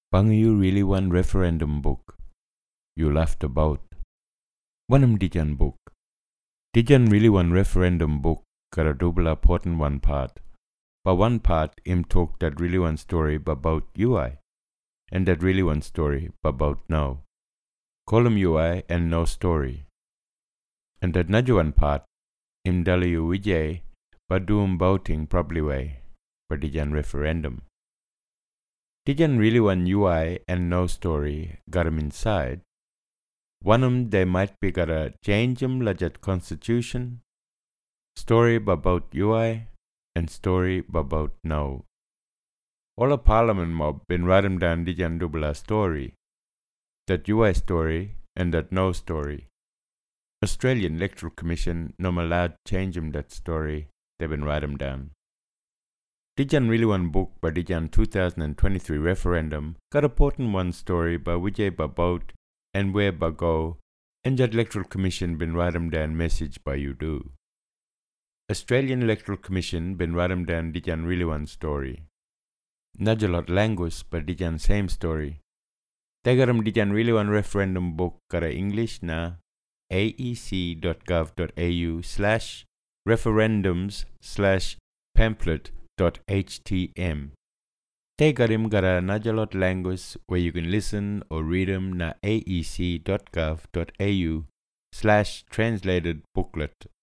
Pangayu really one referendum book you laughed about. Wanam Dijan book. Dijan really one referendum book got a double important one part. But one part him talk that really one story about UI. And that really one story about now. Column UI and no story. And that another one part him dalu Vijay but doom voting probably way. But Dijan referendum. Dijan really one UI and no story got him inside. One they might be gotta change lajat constitution, story about UI, and story about now. All a parliament mob been writing down Dijan dubla story, that UI story and that no story. Australian Electoral Commission no allowed change that story, they been writing down. Dijan really one book by Dijan 2023 referendum got a important one story by Vijay Babot and where Bago, and that Electoral Commission been writing down message by you do. Australian Electoral Commission been writing down Dijan really one story. Najalot language but Dijan same story. They got Dijan really one referendum book got a English na aec.gov.au/referendums/pamphlet.htm. They got a Najalot language where you can listen or read them na aec.gov.au/translated booklet.